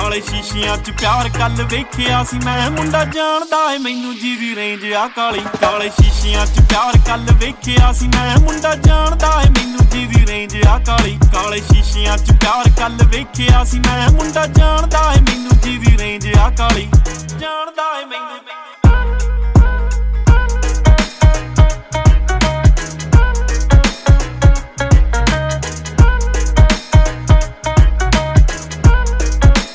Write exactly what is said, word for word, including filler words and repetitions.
ਕਾਲੇ ਸ਼ੀਸ਼ਿਆਂ ਚ ਪਿਆਰ ਕੱਲ ਵੇਖਿਆ ਸੀ ਮੈਂ, ਮੁੰਡਾ ਜਾਣਦਾ ਏ ਮੈਨੂੰ ਜਿਹਦੀ ਰੇਂਜ ਆ ਕਾਲੀ। ਕਾਲੇ ਸ਼ੀਸ਼ਿਆਂ ਚ ਪਿਆਰ ਕੱਲ ਵੇਖਿਆ ਸੀ ਮੈਂ, ਮੁੰਡਾ ਜਾਣਦਾ ਏ ਮੈਨੂੰ ਜਿਹਦੀ ਰੇਂਜ ਆ ਕਾਲੀ। ਕਾਲੇ ਸ਼ੀਸ਼ਿਆਂ ਚ ਪਿਆਰ ਕੱਲ ਵੇਖਿਆ ਸੀ ਮੈਂ, ਮੁੰਡਾ ਜਾਣਦਾ ਏ ਮੈਨੂੰ ਜਿਹਦੀ ਰੇਂਜ ਆ ਕਾਲੀ।